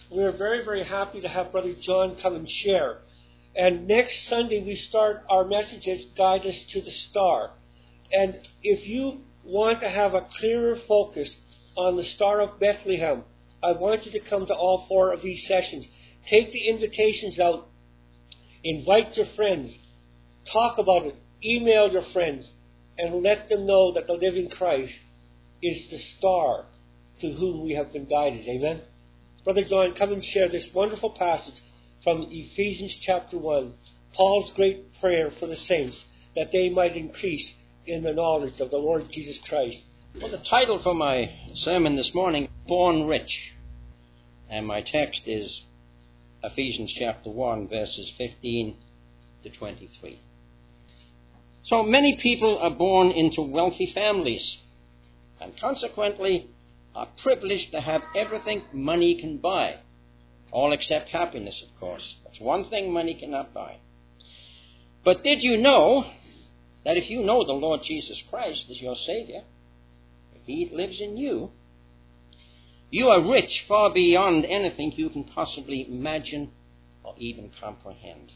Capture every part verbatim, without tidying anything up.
we're very, very happy to have Brother John come and share. And next Sunday we start our messages, Guide Us to the Star. And if you want to have a clearer focus on the Star of Bethlehem, I want you to come to all four of these sessions. Take the invitations out. Invite your friends. Talk about it. Email your friends. And let them know that the living Christ is the star to whom we have been guided. Amen? Brother John, come and share this wonderful passage from Ephesians chapter one. Paul's great prayer for the saints, that they might increase in the knowledge of the Lord Jesus Christ. Well, the title for my sermon this morning, Born Rich. And my text is Ephesians chapter one, verses fifteen to twenty-three. So many people are born into wealthy families, and consequently are privileged to have everything money can buy. All except happiness, of course. That's one thing money cannot buy. But did you know that if you know the Lord Jesus Christ as your Savior, if He lives in you, you are rich far beyond anything you can possibly imagine or even comprehend.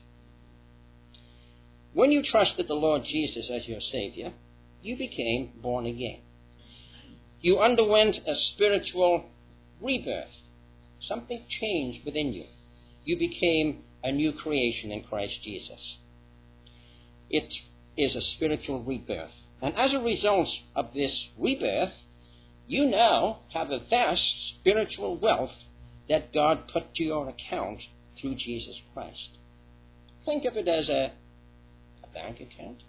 When you trusted the Lord Jesus as your Savior, you became born again. You underwent a spiritual rebirth. Something changed within you. You became a new creation in Christ Jesus. It is a spiritual rebirth. And as a result of this rebirth, you now have a vast spiritual wealth that God put to your account through Jesus Christ. Think of it as a bank account.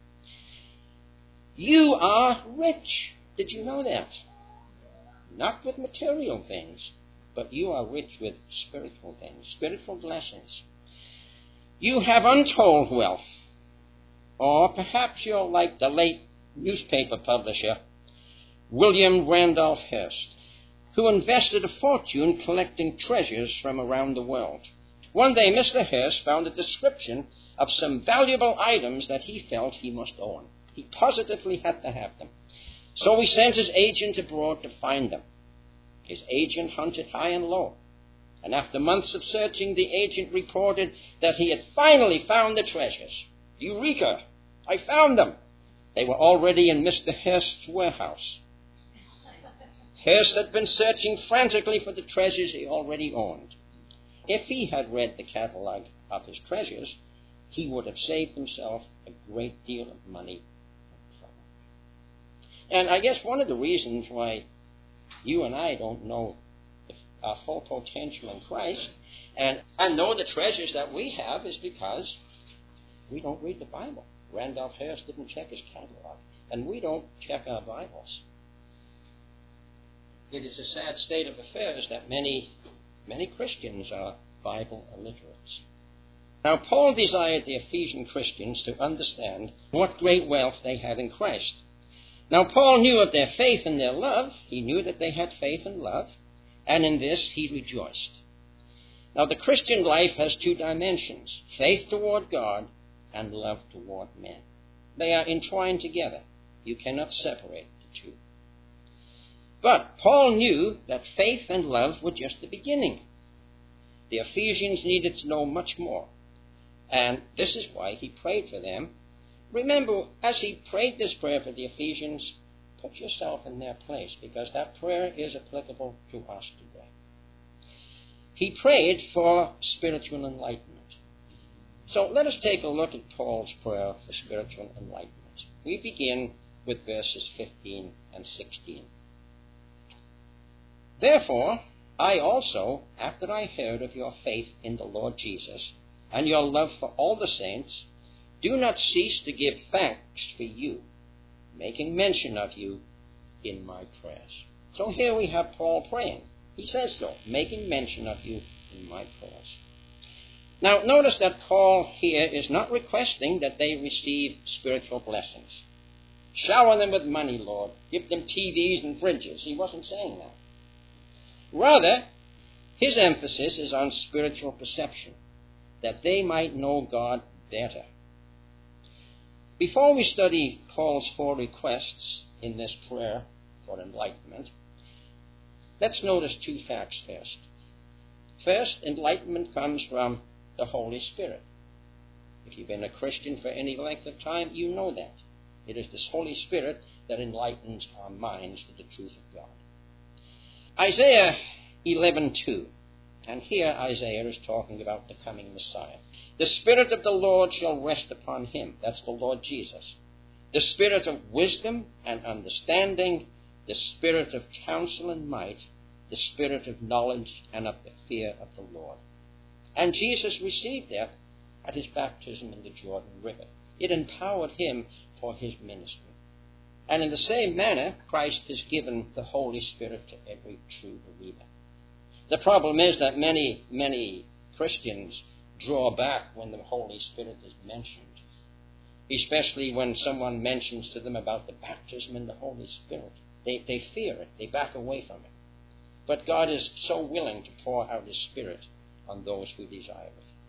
You are rich. Did you know that? Not with material things, but you are rich with spiritual things, spiritual blessings. You have untold wealth. Or perhaps you're like the late newspaper publisher, William Randolph Hearst, who invested a fortune collecting treasures from around the world. One day, Mister Hearst found a description of some valuable items that he felt he must own. He positively had to have them. So he sent his agent abroad to find them. His agent hunted high and low. And after months of searching, the agent reported that he had finally found the treasures. Eureka! I found them! They were already in Mister Hearst's warehouse. Hearst had been searching frantically for the treasures he already owned. If he had read the catalog of his treasures, he would have saved himself a great deal of money and trouble. And I guess one of the reasons why you and I don't know the, our full potential in Christ and, and know the treasures that we have is because we don't read the Bible. Randolph Hearst didn't check his catalog, and we don't check our Bibles. It is a sad state of affairs that many, many Christians are Bible illiterates. Now, Paul desired the Ephesian Christians to understand what great wealth they had in Christ. Now, Paul knew of their faith and their love. He knew that they had faith and love, and in this he rejoiced. Now, the Christian life has two dimensions, faith toward God and love toward men. They are entwined together. You cannot separate the two. But Paul knew that faith and love were just the beginning. The Ephesians needed to know much more. And this is why he prayed for them. Remember, as he prayed this prayer for the Ephesians, put yourself in their place, because that prayer is applicable to us today. He prayed for spiritual enlightenment. So let us take a look at Paul's prayer for spiritual enlightenment. We begin with verses fifteen and sixteen. Therefore, I also, after I heard of your faith in the Lord Jesus, and your love for all the saints, do not cease to give thanks for you, making mention of you in my prayers. So here we have Paul praying. He says so, making mention of you in my prayers. Now, notice that Paul here is not requesting that they receive spiritual blessings. Shower them with money, Lord. Give them T Vs and fridges. He wasn't saying that. Rather, his emphasis is on spiritual perception, that they might know God better. Before we study Paul's four requests in this prayer for enlightenment, let's notice two facts first. First, enlightenment comes from the Holy Spirit. If you've been a Christian for any length of time, you know that. It is this Holy Spirit that enlightens our minds to the truth of God. Isaiah eleven two. And here Isaiah is talking about the coming Messiah. The Spirit of the Lord shall rest upon him. That's the Lord Jesus. The Spirit of wisdom and understanding, the Spirit of counsel and might, the Spirit of knowledge and of the fear of the Lord. And Jesus received that at his baptism in the Jordan River. It empowered him for his ministry. And in the same manner, Christ has given the Holy Spirit to every true believer. The problem is that many, many Christians draw back when the Holy Spirit is mentioned, especially when someone mentions to them about the baptism in the Holy Spirit. They, they fear it. They back away from it. But God is so willing to pour out his Spirit on those who desire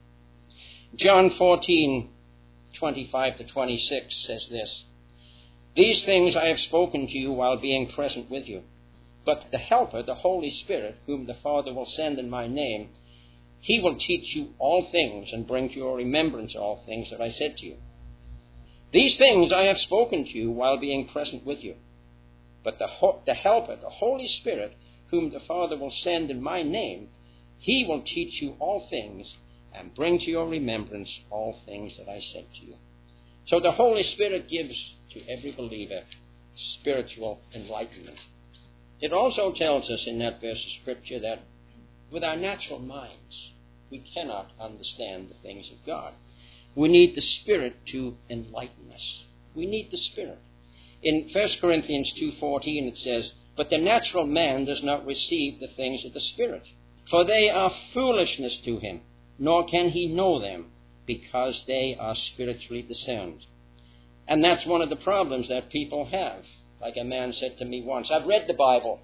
it. John fourteen, twenty-five to twenty-six says this, These things I have spoken to you while being present with you. But the Helper, the Holy Spirit, whom the Father will send in my name, he will teach you all things and bring to your remembrance all things that I said to you. These things I have spoken to you while being present with you. But the, ho- the Helper, the Holy Spirit, whom the Father will send in my name, he will teach you all things and bring to your remembrance all things that I said to you. So the Holy Spirit gives to every believer spiritual enlightenment. It also tells us in that verse of Scripture that with our natural minds, we cannot understand the things of God. We need the Spirit to enlighten us. We need the Spirit. In First Corinthians two fourteen it says, But the natural man does not receive the things of the Spirit, for they are foolishness to him, nor can he know them, because they are spiritually discerned. And that's one of the problems that people have. Like a man said to me once, I've read the Bible.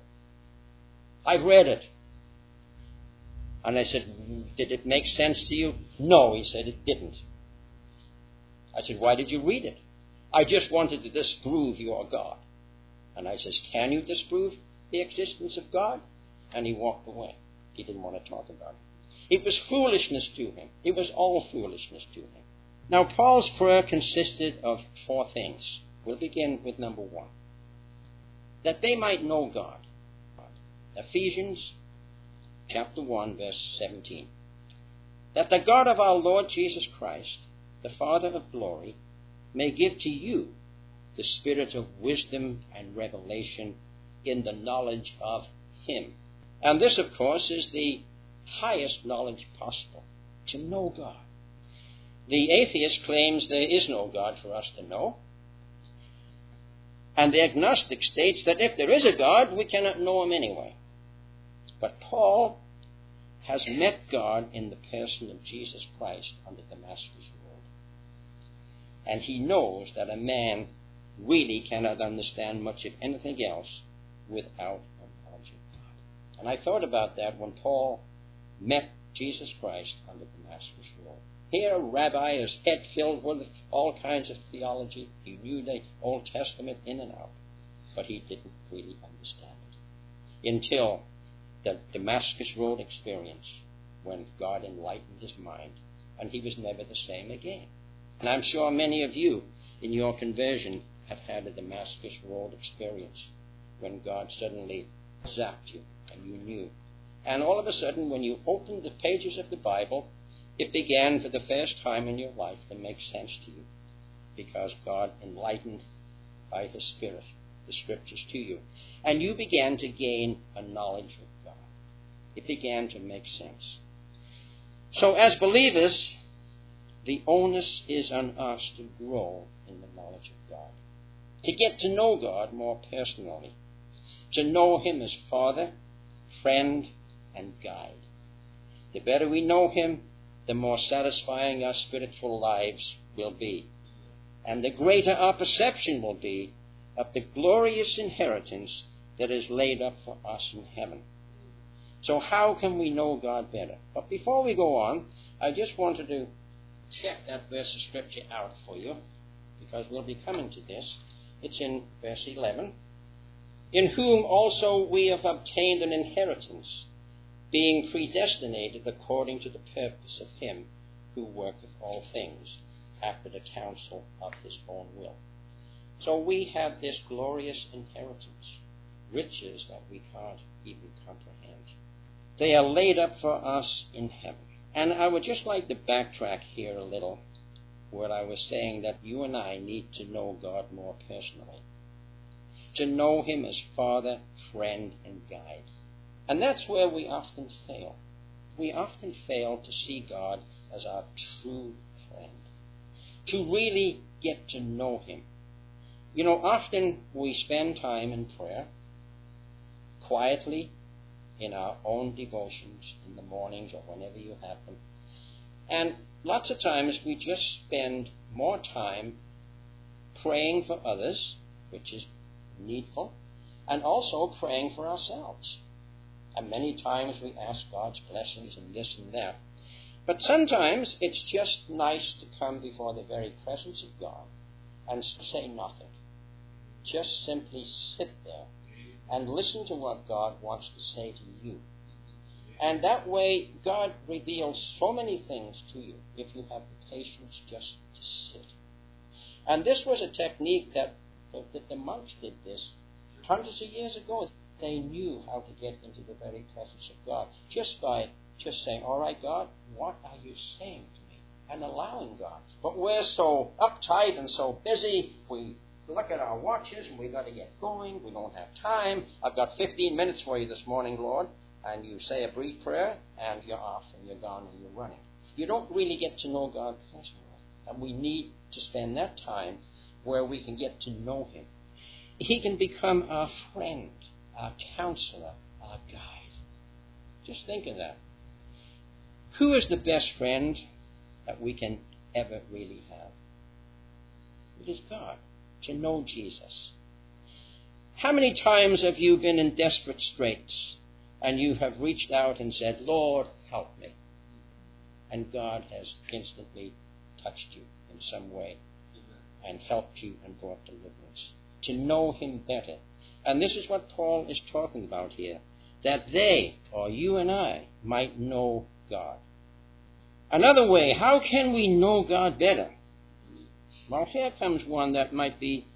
I've read it. And I said, did it make sense to you? No, he said, it didn't. I said, why did you read it? I just wanted to disprove your God. And I says, can you disprove the existence of God? And he walked away. He didn't want to talk about it. It was foolishness to him. It was all foolishness to him. Now, Paul's prayer consisted of four things. We'll begin with number one. That they might know God. Ephesians chapter one, verse seventeen. That the God of our Lord Jesus Christ, the Father of glory, may give to you the spirit of wisdom and revelation in the knowledge of him. And this, of course, is the highest knowledge possible, to know God. The atheist claims there is no God for us to know. And the agnostic states that if there is a God, we cannot know him anyway. But Paul has met God in the person of Jesus Christ on the Damascus Road. And he knows that a man really cannot understand much of anything else without a knowledge of God. And I thought about that when Paul met Jesus Christ on the Damascus Road. Here, a rabbi, his head filled with all kinds of theology. He knew the Old Testament in and out, but he didn't really understand it until the Damascus Road experience, when God enlightened his mind, and he was never the same again. And I'm sure many of you in your conversion have had a Damascus Road experience when God suddenly zapped you and you knew. And all of a sudden, when you opened the pages of the Bible, it began for the first time in your life to make sense to you, because God enlightened by his Spirit the Scriptures to you. And you began to gain a knowledge of God. It began to make sense. So as believers, the onus is on us to grow in the knowledge of God, to get to know God more personally, to know him as Father, friend, and guide. The better we know him, the more satisfying our spiritual lives will be. And the greater our perception will be of the glorious inheritance that is laid up for us in heaven. So how can we know God better? But before we go on, I just wanted to check that verse of Scripture out for you, because we'll be coming to this. It's in verse eleven. In whom also we have obtained an inheritance, being predestinated according to the purpose of him who worketh all things after the counsel of his own will. So we have this glorious inheritance, riches that we can't even comprehend. They are laid up for us in heaven. And I would just like to backtrack here a little, where I was saying that you and I need to know God more personally, to know him as Father, friend, and guide. And that's where we often fail. We often fail to see God as our true friend, to really get to know him. You know, often we spend time in prayer, quietly, in our own devotions, in the mornings or whenever you have them. And lots of times we just spend more time praying for others, which is needful, and also praying for ourselves. And many times we ask God's blessings and this and that. But sometimes it's just nice to come before the very presence of God and say nothing. Just simply sit there and listen to what God wants to say to you. And that way, God reveals so many things to you if you have the patience just to sit. And this was a technique that, that the monks did this hundreds of years ago. They knew how to get into the very presence of God just by just saying, all right, God, what are you saying to me? And allowing God. But we're so uptight and so busy, we look at our watches and we got to get going. We don't have time. I've got fifteen minutes for you this morning, Lord. And you say a brief prayer and you're off and you're gone and you're running. You don't really get to know God personally. And we need to spend that time where we can get to know him. He can become our friend, our counselor, our guide. Just think of that. Who is the best friend that we can ever really have? It is God. To know Jesus. How many times have you been in desperate straits and you have reached out and said, Lord, help me? And God has instantly touched you in some way and helped you and brought deliverance. To know him better. And this is what Paul is talking about here. That they, or you and I, might know God. Another way, how can we know God better? Well, here comes one that might be,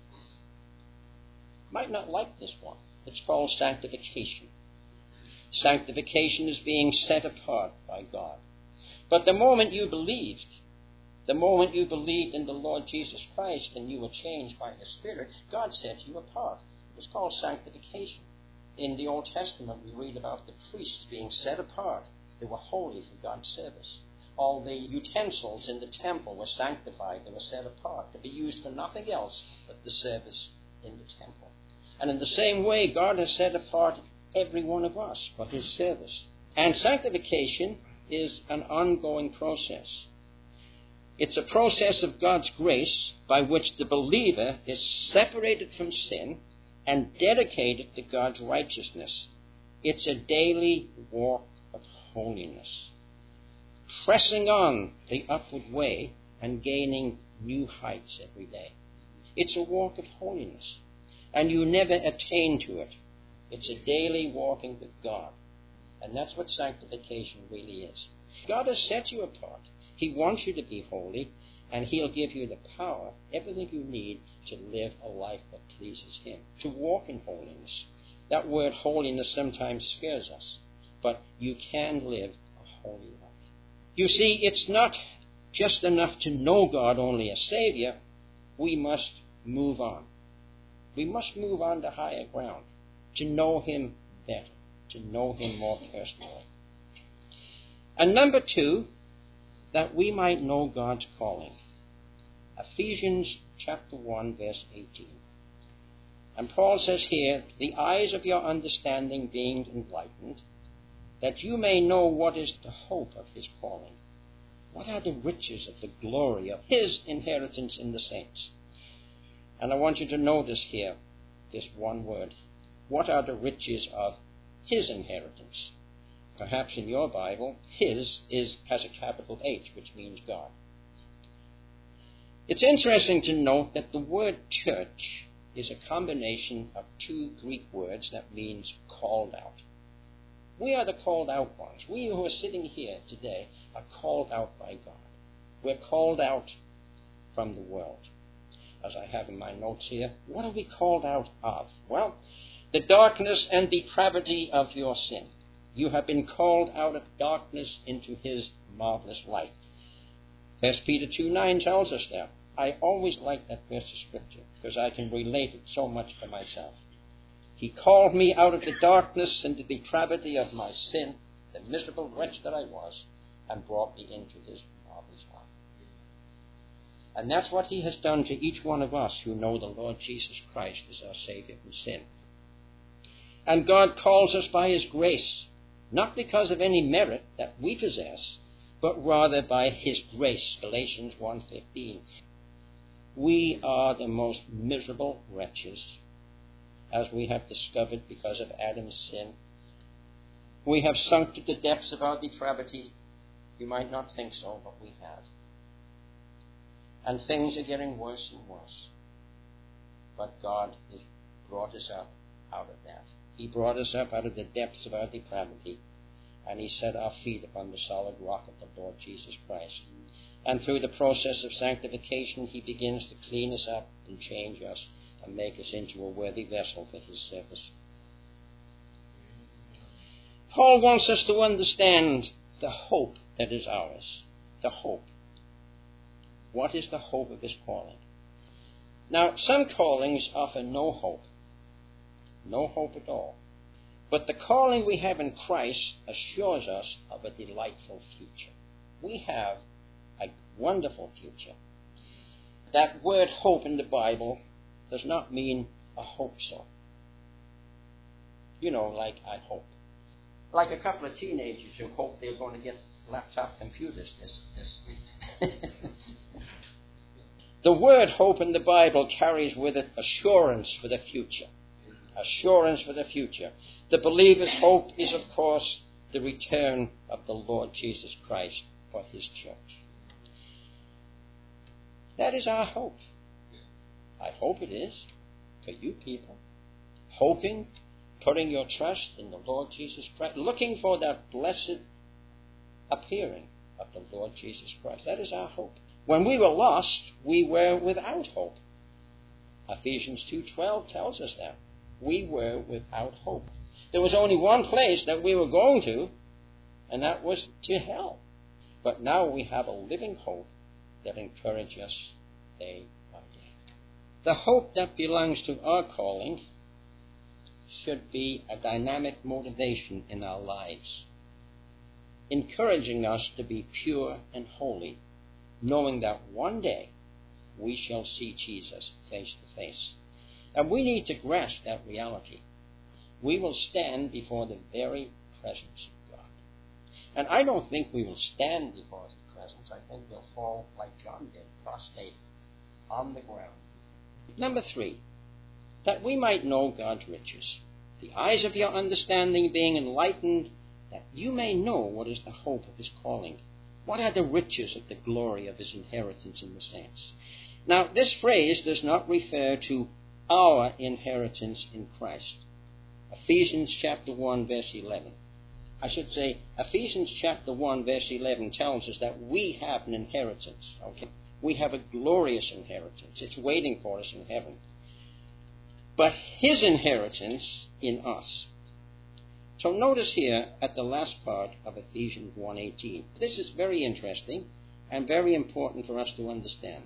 might not like this one. It's called sanctification. Sanctification is being set apart by God. But the moment you believed, the moment you believed in the Lord Jesus Christ and you were changed by the Spirit, God set you apart. It's called sanctification. In the Old Testament, we read about the priests being set apart. They were holy for God's service. All the utensils in the temple were sanctified. They were set apart to be used for nothing else but the service in the temple. And in the same way, God has set apart every one of us for his service. And sanctification is an ongoing process. It's a process of God's grace by which the believer is separated from sin and dedicated to God's righteousness. It's a daily walk of holiness, pressing on the upward way and gaining new heights every day. It's a walk of holiness, and you never attain to it. It's a daily walking with God, and that's what sanctification really is. God has set you apart. He wants you to be holy, and he'll give you the power, everything you need to live a life that pleases him, to walk in holiness. That word holiness sometimes scares us, but you can live a holy life. You see, it's not just enough to know God only as Savior. We must move on. We must move on to higher ground, to know him better, to know him more personally. And number two, that we might know God's calling. Ephesians chapter one, verse eighteen. And Paul says here, the eyes of your understanding being enlightened, that you may know what is the hope of his calling. What are the riches of the glory of his inheritance in the saints? And I want you to notice here this one word. What are the riches of his inheritance? Perhaps in your Bible, his is has a capital H, which means God. It's interesting to note that the word church is a combination of two Greek words that means called out. We are the called out ones. We who are sitting here today are called out by God. We're called out from the world. As I have in my notes here, what are we called out of? Well, the darkness and depravity of your sin. You have been called out of darkness into his marvelous light. First Peter two nine tells us that. I always like that verse of Scripture because I can relate it so much to myself. He called me out of the darkness and the depravity of my sin, the miserable wretch that I was, and brought me into his marvelous light. And that's what he has done to each one of us who know the Lord Jesus Christ as our Savior from sin. And God calls us by his grace, not because of any merit that we possess, but rather by his grace, Galatians one fifteen. We are the most miserable wretches, as we have discovered because of Adam's sin. We have sunk to the depths of our depravity. You might not think so, but we have. And things are getting worse and worse. But God has brought us up out of that. He brought us up out of the depths of our depravity, and he set our feet upon the solid rock of the Lord Jesus Christ. And through the process of sanctification, he begins to clean us up and change us and make us into a worthy vessel for his service. Paul wants us to understand the hope that is ours. The hope. What is the hope of his calling? Now, some callings offer no hope. No hope at all. But the calling we have in Christ assures us of a delightful future. We have a wonderful future. That word hope in the Bible does not mean a hope so. You know, like I hope. Like a couple of teenagers who hope they're going to get laptop computers this, this week. The word hope in the Bible carries with it assurance for the future. Assurance for the future. The believer's hope is, of course, the return of the Lord Jesus Christ for his church. That is our hope. I hope it is for you people. Hoping, putting your trust in the Lord Jesus Christ, looking for that blessed appearing of the Lord Jesus Christ. That is our hope. When we were lost, we were without hope. Ephesians two twelve tells us that. We were without hope. There was only one place that we were going to, and that was to hell. But now we have a living hope that encourages us day by day. The hope that belongs to our calling should be a dynamic motivation in our lives, encouraging us to be pure and holy, knowing that one day we shall see Jesus face to face. And we need to grasp that reality. We will stand before the very presence of God. And I don't think we will stand before his presence. I think we'll fall like John did, prostrate on the ground. Number three, that we might know God's riches. The eyes of your understanding being enlightened, that you may know what is the hope of his calling. What are the riches of the glory of his inheritance in the saints? Now, this phrase does not refer to our inheritance in Christ. Ephesians chapter one, verse eleven. I should say, Ephesians chapter one, verse eleven tells us that we have an inheritance. Okay? We have a glorious inheritance. It's waiting for us in heaven. But his inheritance in us. So notice here at the last part of Ephesians one eighteen. This is very interesting and very important for us to understand.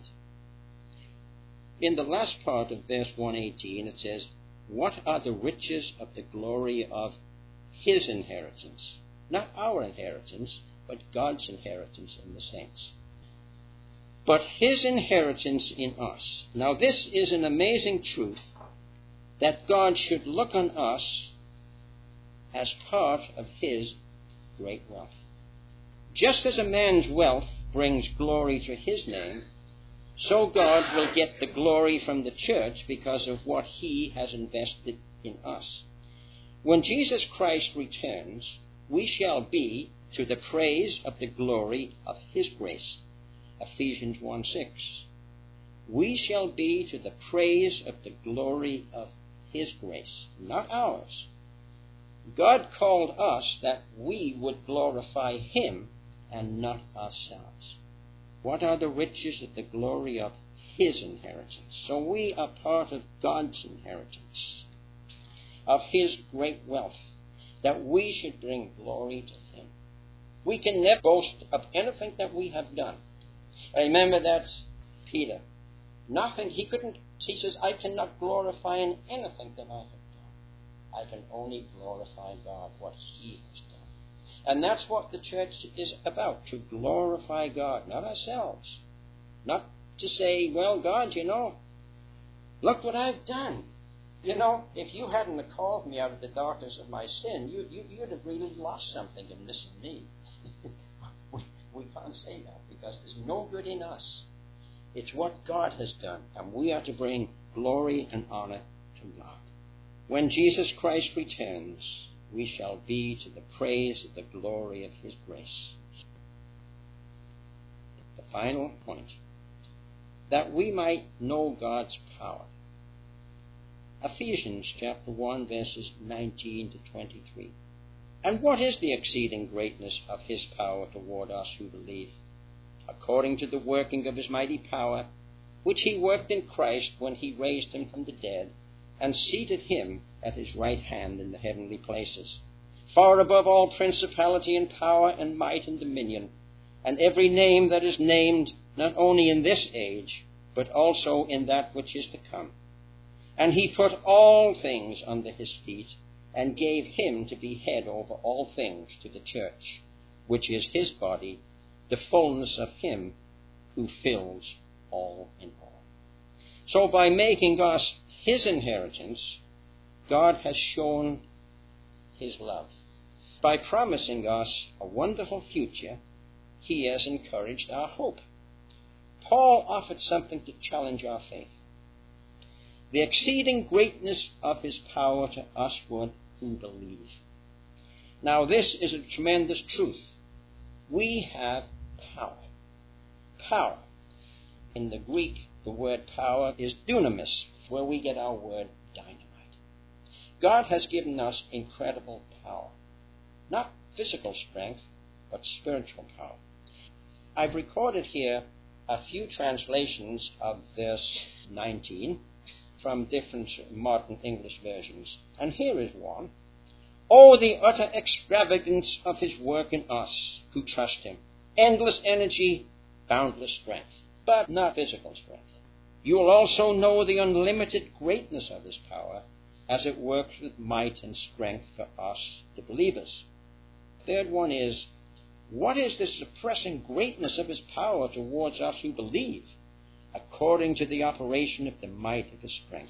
In the last part of verse one eighteen, it says, what are the riches of the glory of his inheritance? Not our inheritance, but God's inheritance in the saints. But his inheritance in us. Now this is an amazing truth, that God should look on us as part of his great wealth. Just as a man's wealth brings glory to his name, so God will get the glory from the church because of what he has invested in us. When Jesus Christ returns, we shall be to the praise of the glory of his grace. Ephesians one six. We shall be to the praise of the glory of his grace, not ours, God called us that we would glorify him and not ourselves. What are the riches of the glory of his inheritance? So we are part of God's inheritance, of his great wealth, that we should bring glory to him. We can never boast of anything that we have done. Remember, that's Peter. Nothing, he couldn't, he says, I cannot glorify in anything that I have done. I can only glorify God, what he has done. And that's what the church is about, to glorify God, not ourselves. Not to say, well, God, you know, look what I've done. You know, if you hadn't have called me out of the darkness of my sin, you, you, you'd have really lost something in missing me. we, we can't say that because there's no good in us. It's what God has done, and we are to bring glory and honor to God. When Jesus Christ returns, we shall be to the praise of the glory of his grace. The final point, that we might know God's power. Ephesians chapter one, verses nineteen to twenty-three. And what is the exceeding greatness of his power toward us who believe? According to the working of his mighty power, which he worked in Christ when he raised him from the dead, and seated him at his right hand in the heavenly places, far above all principality and power and might and dominion, and every name that is named, not only in this age, but also in that which is to come. And he put all things under his feet, and gave him to be head over all things to the church, which is his body, the fullness of him who fills all in all. So by making us his inheritance, God has shown his love. By promising us a wonderful future, he has encouraged our hope. Paul offered something to challenge our faith. The exceeding greatness of his power to usward who believe. Now this is a tremendous truth. We have power. Power. In the Greek, the word power is dunamis, where we get our word dynamite. God has given us incredible power. Not physical strength, but spiritual power. I've recorded here a few translations of verse nineteen from different modern English versions. And here is one. Oh, the utter extravagance of his work in us who trust him. Endless energy, boundless strength, but not physical strength. You will also know the unlimited greatness of his power as it works with might and strength for us, the believers. Third one is, what is the surpassing greatness of his power towards us who believe, according to the operation of the might of his strength?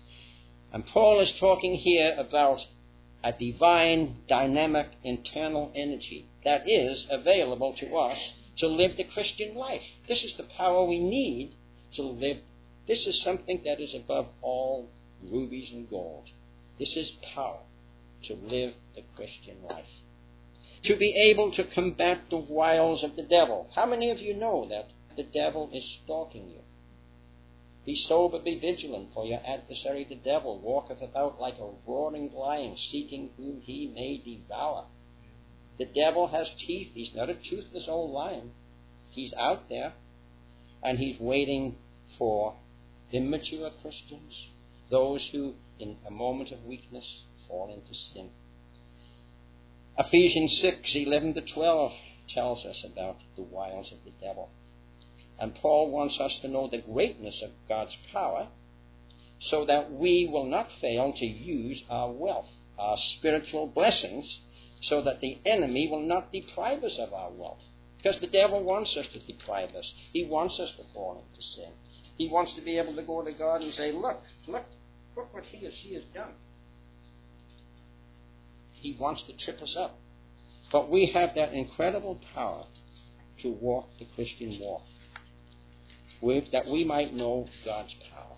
And Paul is talking here about a divine, dynamic, internal energy that is available to us to live the Christian life. This is the power we need to live. This is something that is above all rubies and gold. This is power to live the Christian life. To be able to combat the wiles of the devil. How many of you know that the devil is stalking you? Be sober, be vigilant, for your adversary the devil walketh about like a roaring lion, seeking whom he may devour. The devil has teeth. He's not a toothless old lion. He's out there, and he's waiting for immature Christians, those who, in a moment of weakness, fall into sin. Ephesians six, eleven to twelve tells us about the wiles of the devil. And Paul wants us to know the greatness of God's power so that we will not fail to use our wealth, our spiritual blessings, so that the enemy will not deprive us of our wealth. Because the devil wants us to deprive us. He wants us to fall into sin. He wants to be able to go to God and say, look, look, look what he or she has done. He wants to trip us up. But we have that incredible power to walk the Christian walk, with that we might know God's power.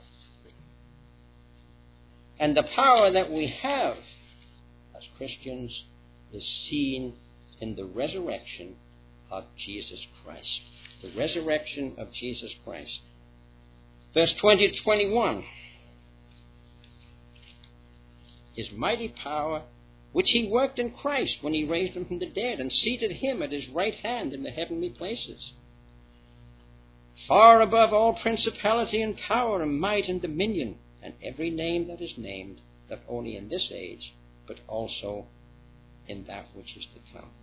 And the power that we have as Christians is seen in the resurrection of Jesus Christ. The resurrection of Jesus Christ. Verse twenty to twenty-one. His mighty power which he worked in Christ when he raised him from the dead and seated him at his right hand in the heavenly places, far above all principality and power and might and dominion, and every name that is named, not only in this age, but also in that which is to come.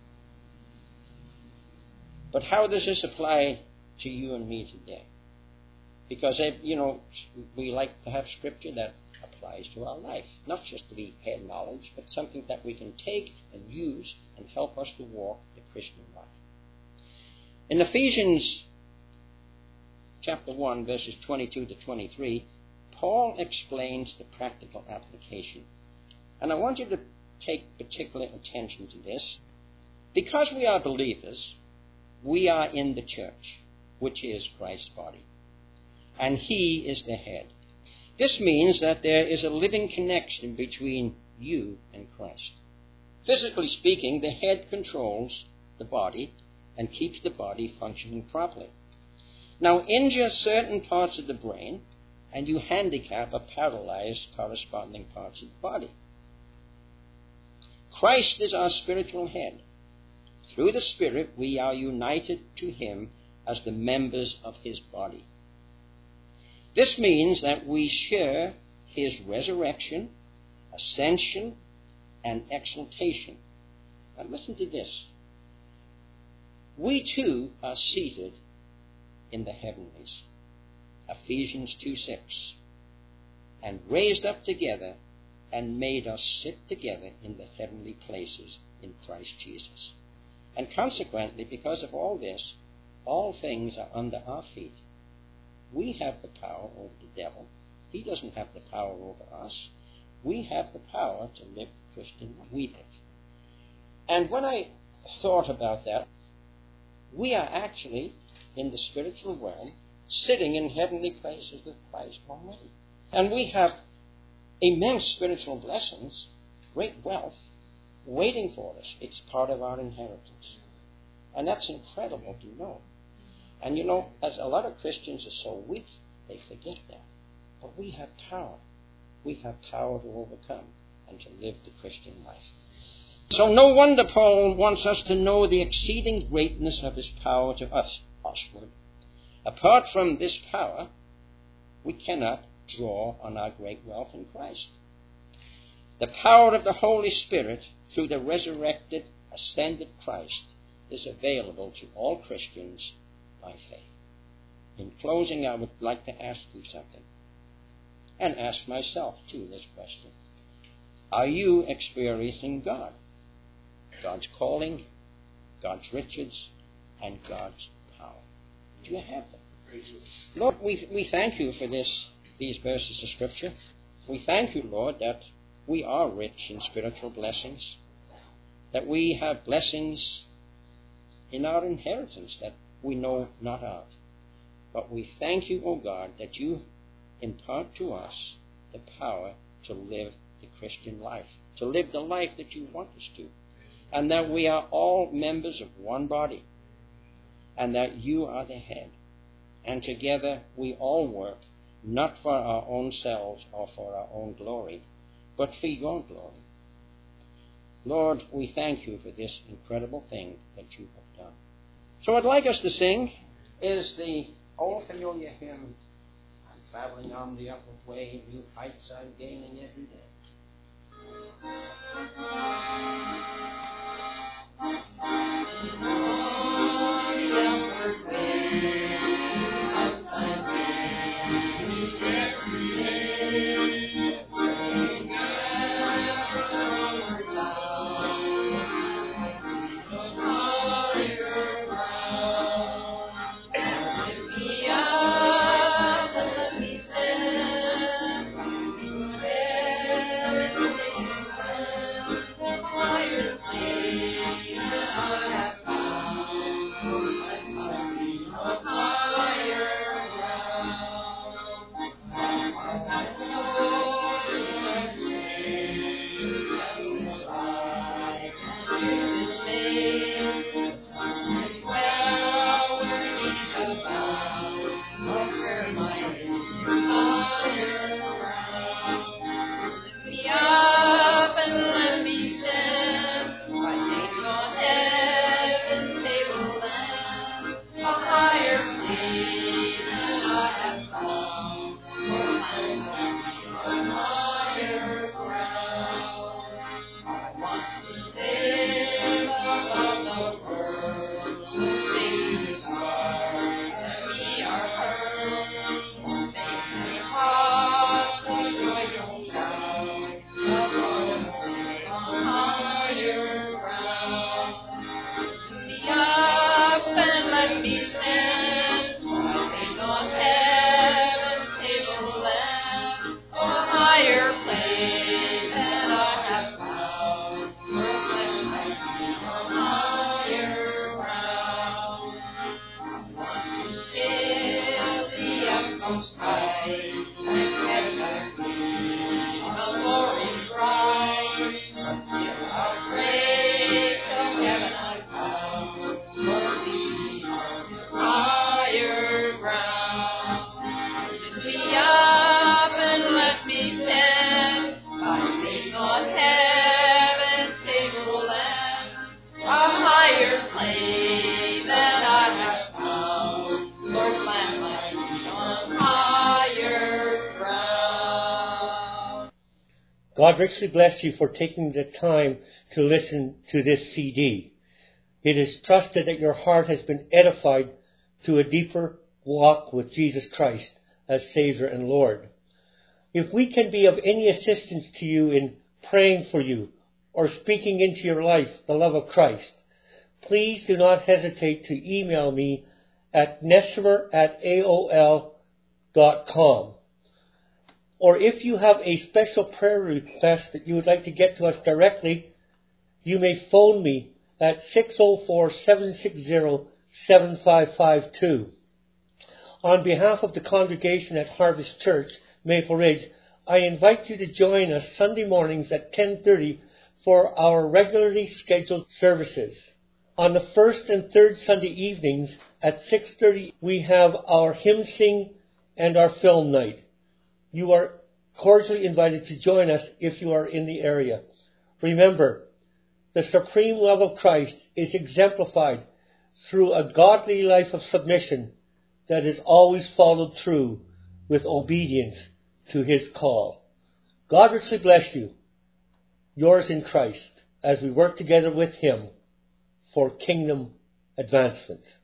But how does this apply to you and me today? Because, you know, we like to have scripture that applies to our life, not just to be head knowledge, but something that we can take and use and help us to walk the Christian life. In Ephesians chapter one, verses twenty-two to twenty-three, Paul explains the practical application. And I want you to take particular attention to this. Because we are believers, we are in the church, which is Christ's body, and he is the head. This means that there is a living connection between you and Christ. Physically speaking, the head controls the body and keeps the body functioning properly. Now, injure certain parts of the brain, and you handicap or paralyze corresponding parts of the body. Christ is our spiritual head. Through the Spirit, we are united to him as the members of his body. This means that we share his resurrection, ascension, and exaltation. Now listen to this. We too are seated in the heavenlies, Ephesians two six, and raised up together and made us sit together in the heavenly places in Christ Jesus. And consequently, because of all this, all things are under our feet. We have the power over the devil. He doesn't have the power over us. We have the power to live the Christian life. We live. And when I thought about that, we are actually in the spiritual realm, sitting in heavenly places with Christ already. And we have immense spiritual blessings, great wealth, waiting for us. It's part of our inheritance. And that's incredible to know. And you know, as a lot of Christians are so weak, they forget that. But we have power. We have power to overcome and to live the Christian life. So no wonder Paul wants us to know the exceeding greatness of his power to us, usward. Apart from this power, we cannot draw on our great wealth in Christ. The power of the Holy Spirit through the resurrected, ascended Christ is available to all Christians by faith. In closing, I would like to ask you something, and ask myself too this question. Are you experiencing God? God's calling, God's riches, and God's power. Do you have them? Lord, we, we thank you for this, these verses of Scripture. We thank you, Lord, that we are rich in spiritual blessings, that we have blessings in our inheritance that we know not of. But we thank you, O God, that you impart to us the power to live the Christian life, to live the life that you want us to, and that we are all members of one body, and that you are the head. And together we all work, not for our own selves or for our own glory, but for your glory. Lord, we thank you for this incredible thing that you have done. So I'd like us to sing is the old familiar hymn, I'm traveling on the upward way, new heights I'm gaining every day. Up and let me stand. Most High, and heaven and me, the glory bright, until our praise till heaven I found, for thee on higher ground. Lift me up and let me stand, I think on heaven's tableland, a higher plane than I have found, Lord, plant my feet on higher ground. God richly bless you for taking the time to listen to this C D. It is trusted that your heart has been edified to a deeper walk with Jesus Christ as Savior and Lord. If we can be of any assistance to you in praying for you or speaking into your life the love of Christ, please do not hesitate to email me at nesmer at A O L dot com. Or if you have a special prayer request that you would like to get to us directly, you may phone me at six oh four, seven six zero, seven five five two. On behalf of the congregation at Harvest Church, Maple Ridge, I invite you to join us Sunday mornings at ten thirty for our regularly scheduled services. On the first and third Sunday evenings at six thirty, we have our hymn sing and our film night. You are cordially invited to join us if you are in the area. Remember, the supreme love of Christ is exemplified through a godly life of submission that is always followed through with obedience to His call. God richly bless you, yours in Christ, as we work together with Him for kingdom advancement.